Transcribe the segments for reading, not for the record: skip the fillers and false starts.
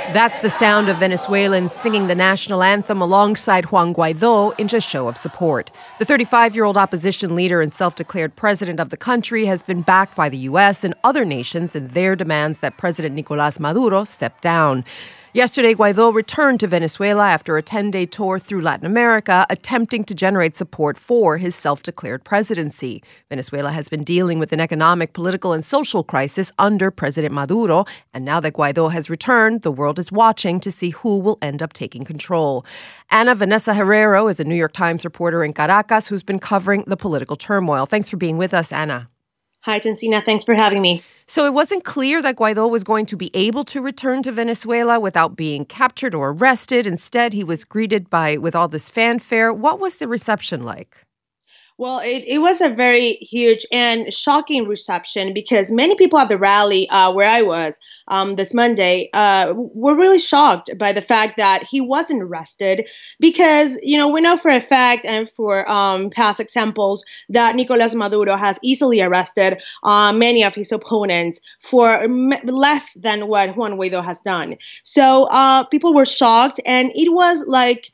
That's the sound of Venezuelans singing the national anthem alongside Juan Guaidó in a show of support. The 35-year-old opposition leader and self-declared president of the country has been backed by the U.S. and other nations in their demands that President Nicolás Maduro step down. Yesterday, Guaidó returned to Venezuela after a 10-day tour through Latin America, attempting to generate support for his self-declared presidency. Venezuela has been dealing with an economic, political, and social crisis under President Maduro, and now that Guaidó has returned, the world is watching to see who will end up taking control. Ana Vanessa Herrero is a New York Times reporter in Caracas who's been covering the political turmoil. Thanks for being with us, Ana. Hi, Jensina. Thanks for having me. So it wasn't clear that Guaidó was going to be able to return to Venezuela without being captured or arrested. Instead, he was greeted with all this fanfare. What was the reception like? Well, it was a very huge and shocking reception because many people at the rally where I was this Monday were really shocked by the fact that he wasn't arrested because, we know for a fact and for past examples that Nicolás Maduro has easily arrested many of his opponents for less than what Juan Guaidó has done. So people were shocked, and it was like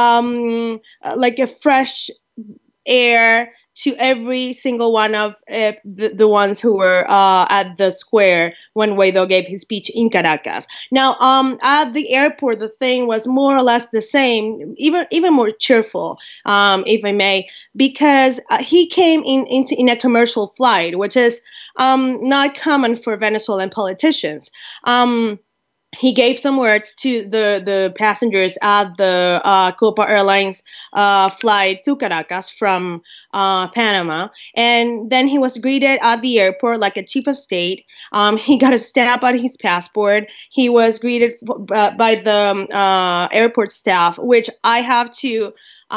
a fresh air to every single one of the ones who were at the square when Guaidó gave his speech in Caracas. Now, at the airport, the thing was more or less the same, even more cheerful, if I may, because he came in a commercial flight, which is not common for Venezuelan politicians. He gave some words to the passengers at the Copa Airlines flight to Caracas from Panama. And then he was greeted at the airport like a chief of state. He got a stamp on his passport. He was greeted by the airport staff, which I have to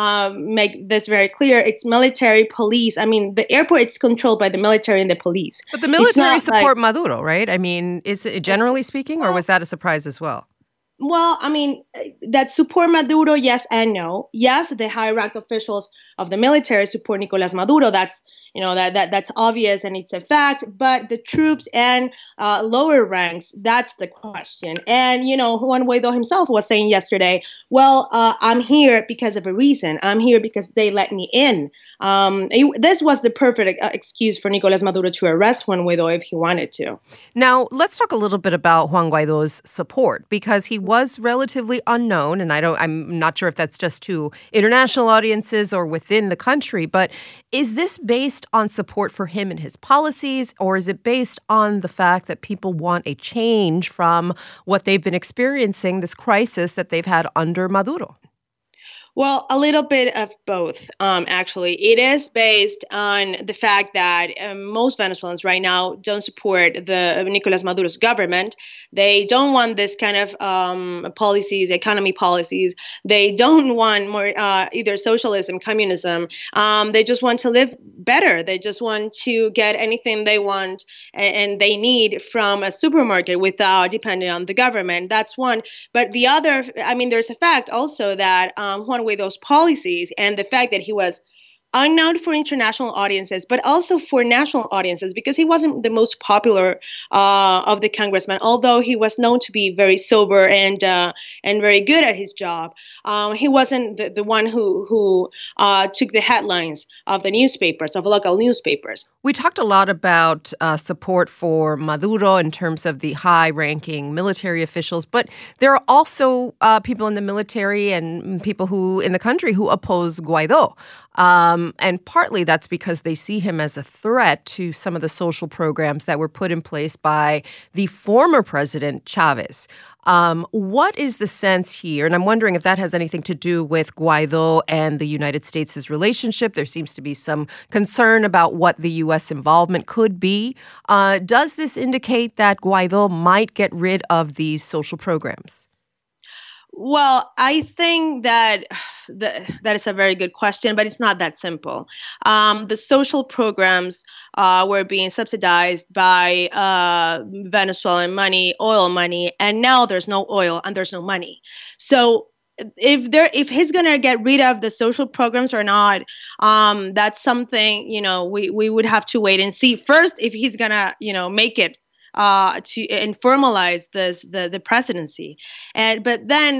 make this very clear. It's military police. I mean, the airport is controlled by the military and the police. But the military support Maduro, right? I mean, is it generally speaking, or was that a surprise as well? Well, I mean, that support Maduro, yes and no. Yes, the high-ranked officials of the military support Nicolás Maduro. That's that's obvious and it's a fact. But the troops and lower ranks, that's the question. And, Juan Guaidó himself was saying yesterday, well, I'm here because of a reason. I'm here because they let me in. This was the perfect excuse for Nicolás Maduro to arrest Juan Guaidó if he wanted to. Now, let's talk a little bit about Juan Guaidó's support, because he was relatively unknown, and I'm not sure if that's just to international audiences or within the country, but is this based on support for him and his policies, or is it based on the fact that people want a change from what they've been experiencing, this crisis that they've had under Maduro? Well, a little bit of both, actually. It is based on the fact that most Venezuelans right now don't support the Nicolás Maduro's government. They don't want this kind of policies, economy policies. They don't want more either socialism, communism. They just want to live better. They just want to get anything they want and they need from a supermarket without depending on the government. That's one. But the other, there's a fact also that Juan Guaidó's policies and the fact that he was unknown for international audiences, but also for national audiences, because he wasn't the most popular of the congressmen, although he was known to be very sober and very good at his job. He wasn't the one who took the headlines of the newspapers, of local newspapers. We talked a lot about support for Maduro in terms of the high-ranking military officials, but there are also people in the military and people who in the country who oppose Guaidó. And partly that's because they see him as a threat to some of the social programs that were put in place by the former president, Chavez. What is the sense here? And I'm wondering if that has anything to do with Guaidó and the United States' relationship. There seems to be some concern about what the U.S. involvement could be. Does this indicate that Guaidó might get rid of these social programs? Well, I think that is a very good question, but it's not that simple. The social programs were being subsidized by Venezuelan money, oil money, and now there's no oil and there's no money. So if he's going to get rid of the social programs or not, that's something, we would have to wait and see. First, if he's going to, make it to and formalize the presidency. But then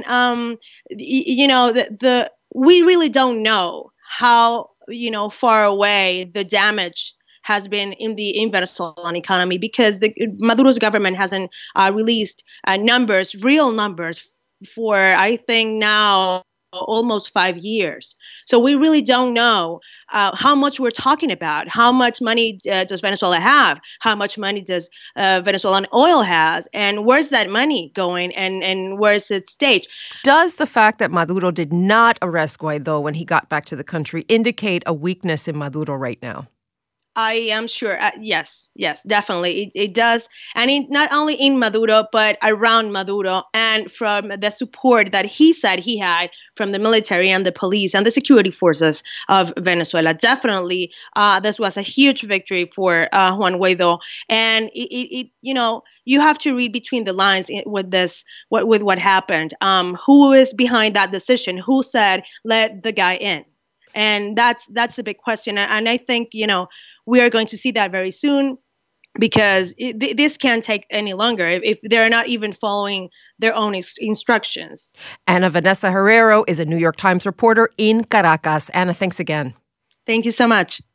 we really don't know how far away the damage has been in Venezuelan economy, because Maduro's government hasn't released real numbers, for I think now almost 5 years. So we really don't know how much we're talking about. How much money does Venezuela have? How much money does Venezuelan oil has? And where's that money going? And where's it staged? Does the fact that Maduro did not arrest Guaido when he got back to the country indicate a weakness in Maduro right now? I am sure. Yes, definitely. It does. And not only in Maduro, but around Maduro, and from the support that he said he had from the military and the police and the security forces of Venezuela. Definitely, this was a huge victory for Juan Guaido. And you have to read between the lines with this, with what happened. Who is behind that decision? Who said, let the guy in? And that's a big question. And I think, we are going to see that very soon, because this can't take any longer if they're not even following their own instructions. Ana Vanessa Herrero is a New York Times reporter in Caracas. Ana, thanks again. Thank you so much.